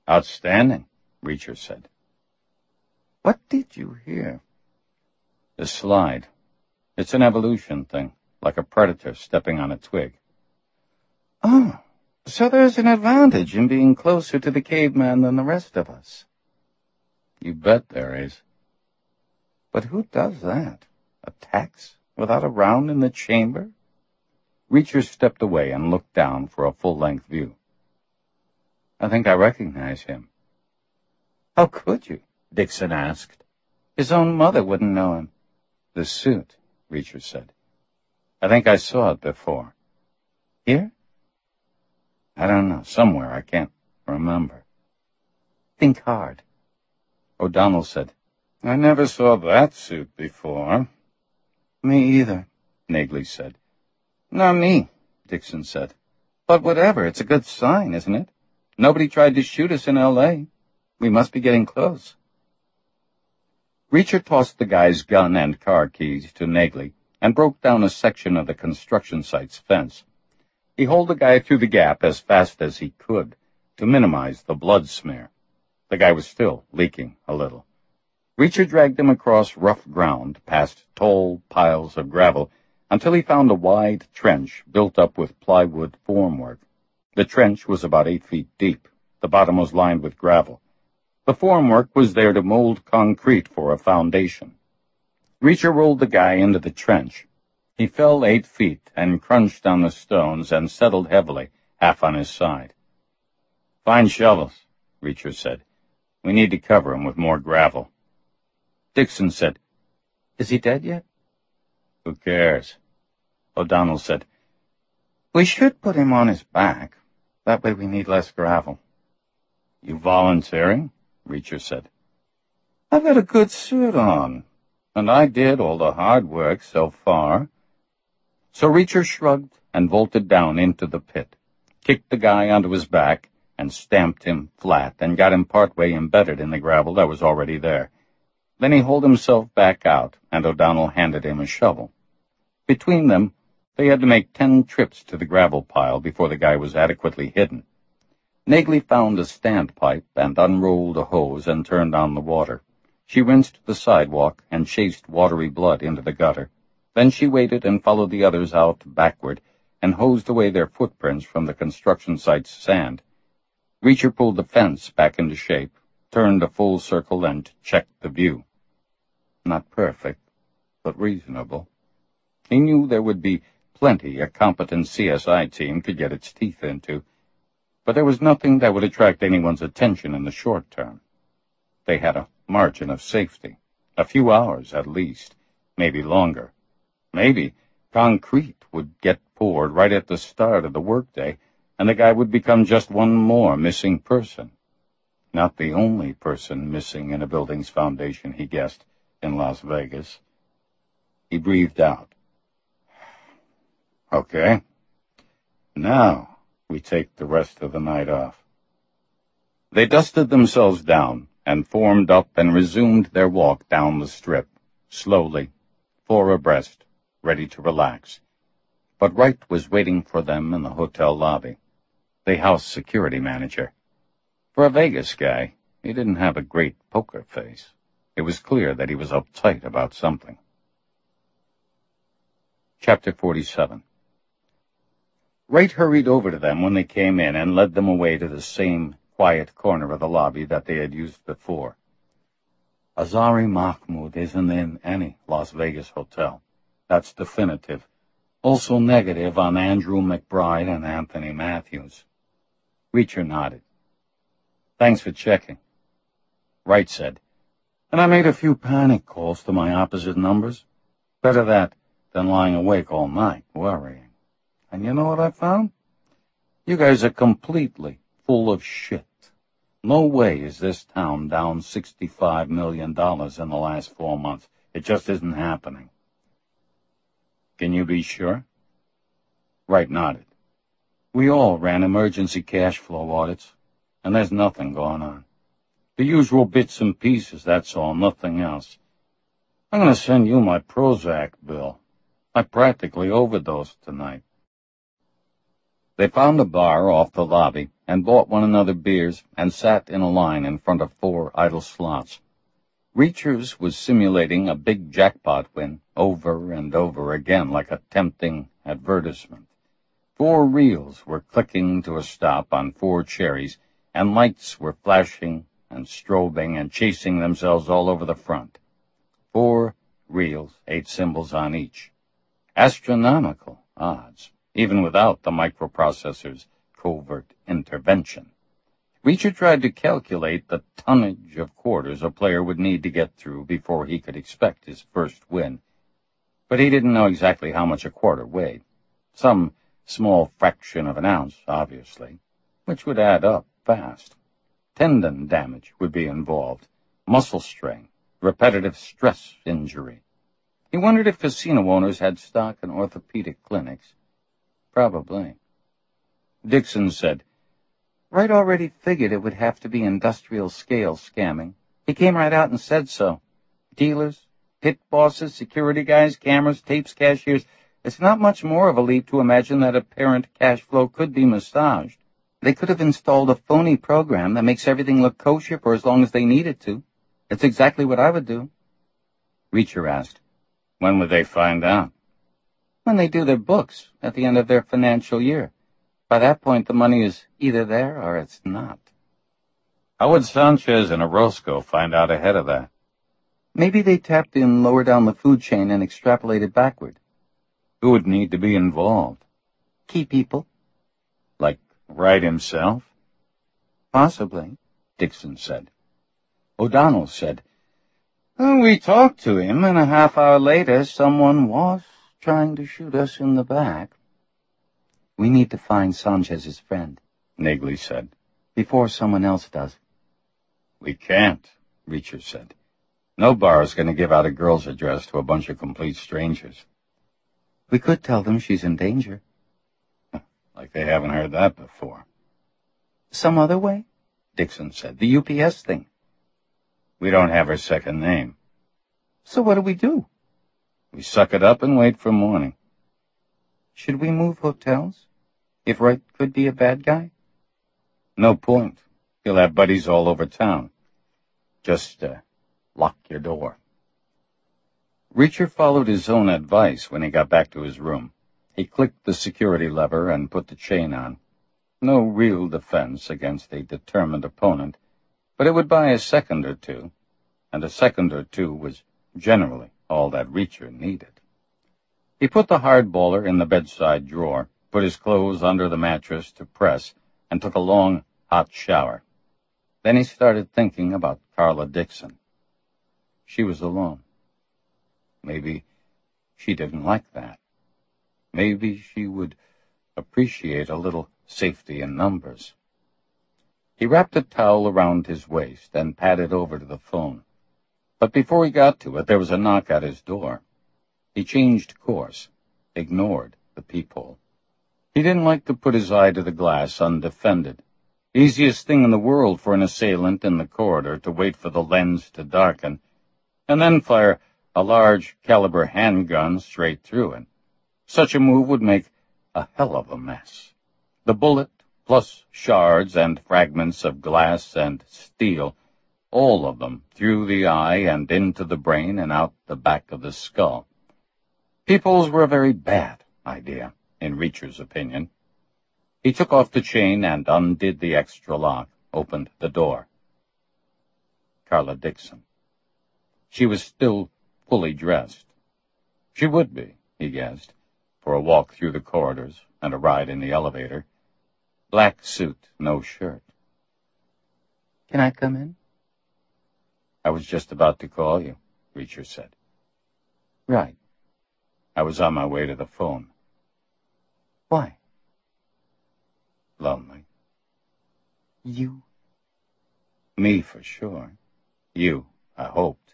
Outstanding, Reacher said. What did you hear? The slide. It's an evolution thing, like a predator stepping on a twig. Oh, so there's an advantage in being closer to the caveman than the rest of us. You bet there is. But who does that? Attacks without a round in the chamber? Reacher stepped away and looked down for a full-length view. I think I recognize him. How could you? Dixon asked. His own mother wouldn't know him. The suit, Reacher said. I think I saw it before. Here? I don't know. Somewhere. I can't remember. Think hard. O'Donnell said, I never saw that suit before. Me either, Nagley said. Not me, Dixon said. But whatever, it's a good sign, isn't it? Nobody tried to shoot us in L.A. We must be getting close. Reacher tossed the guy's gun and car keys to Nagley and broke down a section of the construction site's fence. He hauled the guy through the gap as fast as he could to minimize the blood smear. The guy was still leaking a little. Reacher dragged him across rough ground, past tall piles of gravel, until he found a wide trench built up with plywood formwork. The trench was about 8 feet deep. The bottom was lined with gravel. The formwork was there to mold concrete for a foundation. Reacher rolled the guy into the trench. He fell 8 feet and crunched on the stones and settled heavily, half on his side. Find shovels, Reacher said. We need to cover him with more gravel. Dixon said, Is he dead yet? Who cares? O'Donnell said, We should put him on his back. That way we need less gravel. You volunteering? Reacher said. I've got a good suit on, and I did all the hard work so far. So Reacher shrugged and vaulted down into the pit, kicked the guy onto his back, and stamped him flat and got him partway embedded in the gravel that was already there. Then he hauled himself back out, and O'Donnell handed him a shovel. Between them, they had to make 10 trips to the gravel pile before the guy was adequately hidden. Nagley found a standpipe and unrolled a hose and turned on the water. She rinsed the sidewalk and chased watery blood into the gutter. Then she waited and followed the others out backward and hosed away their footprints from the construction site's sand. Reacher pulled the fence back into shape, turned a full circle, and checked the view. Not perfect, but reasonable. He knew there would be plenty a competent CSI team could get its teeth into, but there was nothing that would attract anyone's attention in the short term. They had a margin of safety, a few hours at least, maybe longer. Maybe concrete would get poured right at the start of the workday, and the guy would become just one more missing person. Not the only person missing in a building's foundation, he guessed, in Las Vegas. He breathed out. Okay. Now we take the rest of the night off. They dusted themselves down and formed up and resumed their walk down the strip, slowly, 4 abreast, ready to relax. But Wright was waiting for them in the hotel lobby, the house security manager. For a Vegas guy, he didn't have a great poker face. It was clear that he was uptight about something. Chapter 47. Wright hurried over to them when they came in and led them away to the same quiet corner of the lobby that they had used before. Azari Mahmoud isn't in any Las Vegas hotel. That's definitive. Also negative on Andrew McBride and Anthony Matthews. Reacher nodded. Thanks for checking. Wright said, and I made a few panic calls to my opposite numbers. Better that than lying awake all night, worrying. And you know what I found? You guys are completely full of shit. No way is this town down $65 million in the last 4 months. It just isn't happening. Can you be sure? Wright nodded. We all ran emergency cash flow audits, and there's nothing going on. The usual bits and pieces, that's all, nothing else. I'm going to send you my Prozac bill. I practically overdosed tonight. They found a bar off the lobby and bought one another beers and sat in a line in front of 4 idle slots. Reachers was simulating a big jackpot win over and over again like a tempting advertisement. 4 reels were clicking to a stop on 4 cherries, and lights were flashing and strobing and chasing themselves all over the front. 4 reels, 8 symbols on each. Astronomical odds, even without the microprocessor's covert intervention. Reacher tried to calculate the tonnage of quarters a player would need to get through before he could expect his first win. But he didn't know exactly how much a quarter weighed. Some small fraction of an ounce, obviously, which would add up fast. Tendon damage would be involved, muscle strain, repetitive stress injury. He wondered if casino owners had stock in orthopedic clinics. Probably. Dixon said, Wright already figured it would have to be industrial-scale scamming. He came right out and said so. Dealers, pit bosses, security guys, cameras, tapes, cashiers. It's not much more of a leap to imagine that apparent cash flow could be massaged. They could have installed a phony program that makes everything look kosher for as long as they needed to. It's exactly what I would do. Reacher asked, When would they find out? When they do their books at the end of their financial year. By that point, the money is either there or it's not. How would Sanchez and Orozco find out ahead of that? Maybe they tapped in lower down the food chain and extrapolated backward. Who would need to be involved? Key people. Like Wright himself? Possibly, Dixon said. O'Donnell said, We talked to him, and a half hour later someone was trying to shoot us in the back. We need to find Sanchez's friend, Nagley said, before someone else does. We can't, Reacher said. No bar is going to give out a girl's address to a bunch of complete strangers. We could tell them she's in danger. Like they haven't heard that before. Some other way? Dixon said. The UPS thing. We don't have her second name. So what do? We suck it up and wait for morning. Should we move hotels? If Wright could be a bad guy? No point. He'll have buddies all over town. Just, lock your door. Reacher followed his own advice when he got back to his room. He clicked the security lever and put the chain on. No real defense against a determined opponent, but it would buy a second or two, and a second or two was generally all that Reacher needed. He put the hardballer in the bedside drawer, put his clothes under the mattress to press, and took a long, hot shower. Then he started thinking about Carla Dixon. She was alone. Maybe she didn't like that. Maybe she would appreciate a little safety in numbers. He wrapped a towel around his waist and padded over to the phone. But before he got to it, there was a knock at his door. He changed course, ignored the peephole. He didn't like to put his eye to the glass undefended. Easiest thing in the world for an assailant in the corridor to wait for the lens to darken, and then fire a large caliber handgun straight through it. Such a move would make a hell of a mess. The bullet, plus shards and fragments of glass and steel, all of them through the eye and into the brain and out the back of the skull. Peepholes were a very bad idea, in Reacher's opinion. He took off the chain and undid the extra lock, opened the door. Carla Dixon. She was still fully dressed. She would be, he guessed, for a walk through the corridors and a ride in the elevator. Black suit, no shirt. Can I come in? I was just about to call you, Reacher said. Right. I was on my way to the phone. Why? Lonely. You? Me, for sure. You, I hoped.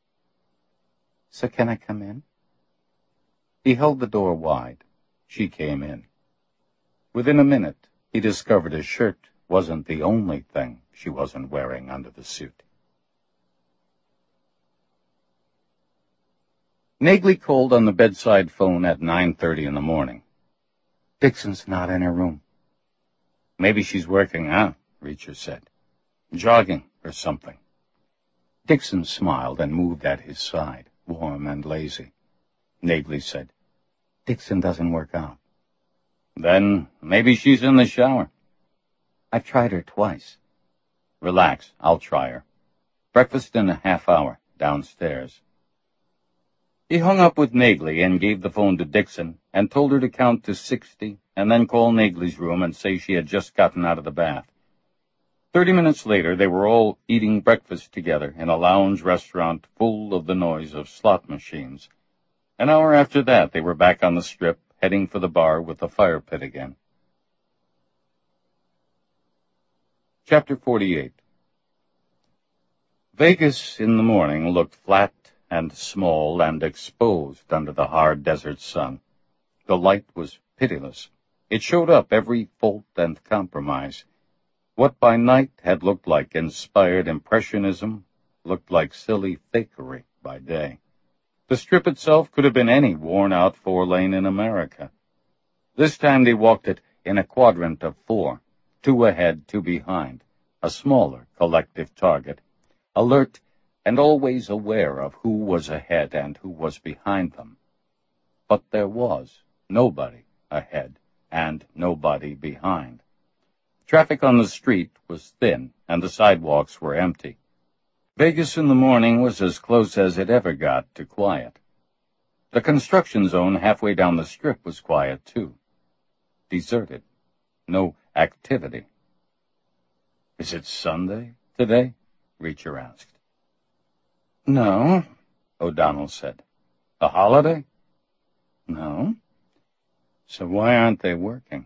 So can I come in? He held the door wide. She came in. Within a minute, he discovered his shirt wasn't the only thing she wasn't wearing under the suit. Nagley called on the bedside phone at 9:30 in the morning. Dixon's not in her room. Maybe she's working out, Reacher said. Jogging or something. Dixon smiled and moved at his side, warm and lazy. Nagley said, Dixon doesn't work out. Then maybe she's in the shower. I've tried her twice. Relax, I'll try her. Breakfast in a half hour, downstairs. He hung up with Nagley and gave the phone to Dixon and told her to count to 60 and then call Nagley's room and say she had just gotten out of the bath. 30 minutes later, they were all eating breakfast together in a lounge restaurant full of the noise of slot machines. An hour after that, they were back on the strip, heading for the bar with the fire pit again. Chapter 48. Vegas in the morning looked flat and small and exposed under the hard desert sun. The light was pitiless. It showed up every fault and compromise. What by night had looked like inspired impressionism looked like silly fakery by day. The strip itself could have been any worn-out four-lane in America. This time they walked it in a quadrant of 4, 2 ahead, 2 behind, a smaller collective target, alert and always aware of who was ahead and who was behind them. But there was nobody ahead and nobody behind. Traffic on the street was thin, and the sidewalks were empty. Vegas in the morning was as close as it ever got to quiet. The construction zone halfway down the strip was quiet, too. Deserted. No activity. Is it Sunday today? Reacher asked. No, O'Donnell said. A holiday? No. So why aren't they working?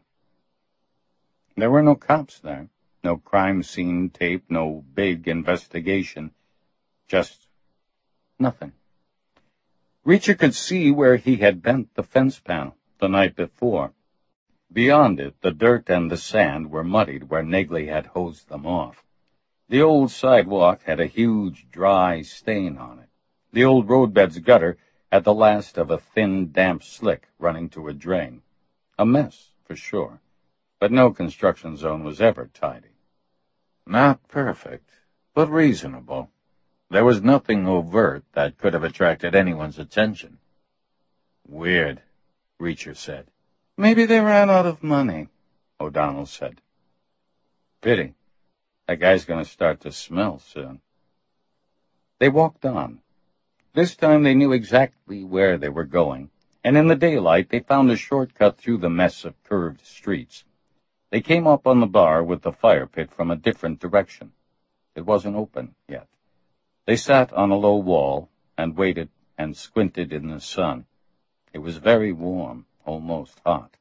There were no cops there, no crime scene tape, no big investigation, just nothing. Reacher could see where he had bent the fence panel the night before. Beyond it, the dirt and the sand were muddied where Nagley had hosed them off. The old sidewalk had a huge, dry stain on it. The old roadbed's gutter had the last of a thin, damp slick running to a drain. A mess, for sure. But no construction zone was ever tidy. Not perfect, but reasonable. There was nothing overt that could have attracted anyone's attention. Weird, Reacher said. Maybe they ran out of money, O'Donnell said. Pity. That guy's going to start to smell soon. They walked on. This time they knew exactly where they were going, and in the daylight they found a shortcut through the mess of curved streets. They came up on the bar with the fire pit from a different direction. It wasn't open yet. They sat on a low wall and waited and squinted in the sun. It was very warm, almost hot.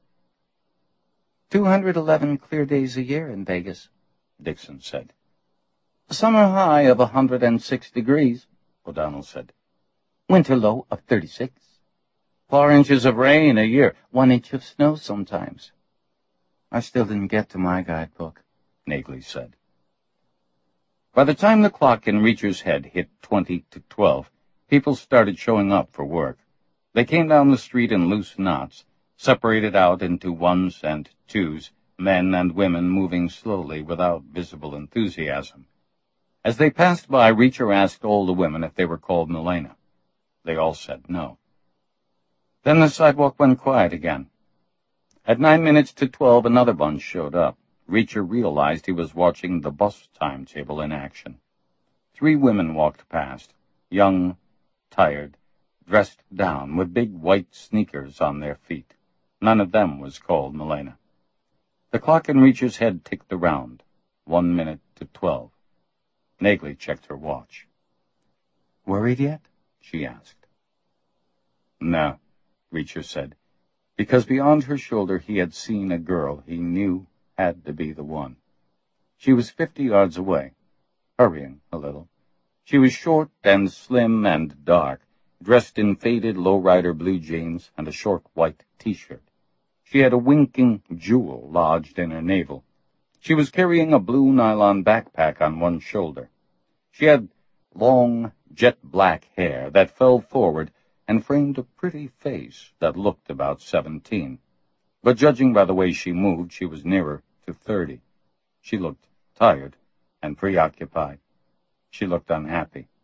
211 clear days a year in Vegas, Dixon said. Summer high of 106 degrees, O'Donnell said. Winter low of 36. 4 inches of rain a year, 1 inch of snow sometimes. I still didn't get to my guidebook, Nagley said. By the time the clock in Reacher's head hit 20 to 12, people started showing up for work. They came down the street in loose knots, separated out into ones and twos, men and women moving slowly without visible enthusiasm. As they passed by, Reacher asked all the women if they were called Milena. They all said no. Then the sidewalk went quiet again. At 9 minutes to 12, another bunch showed up. Reacher realized he was watching the bus timetable in action. 3 women walked past, young, tired, dressed down, with big white sneakers on their feet. None of them was called Milena. The clock in Reacher's head ticked around, 1 minute to 12. Nagley checked her watch. Worried yet? She asked. No, Reacher said, because beyond her shoulder he had seen a girl he knew had to be the one. She was 50 yards away, hurrying a little. She was short and slim and dark, dressed in faded lowrider blue jeans and a short white T-shirt. She had a winking jewel lodged in her navel. She was carrying a blue nylon backpack on one shoulder. She had long, jet-black hair that fell forward and framed a pretty face that looked about 17. But judging by the way she moved, she was nearer to 30. She looked tired and preoccupied. She looked unhappy.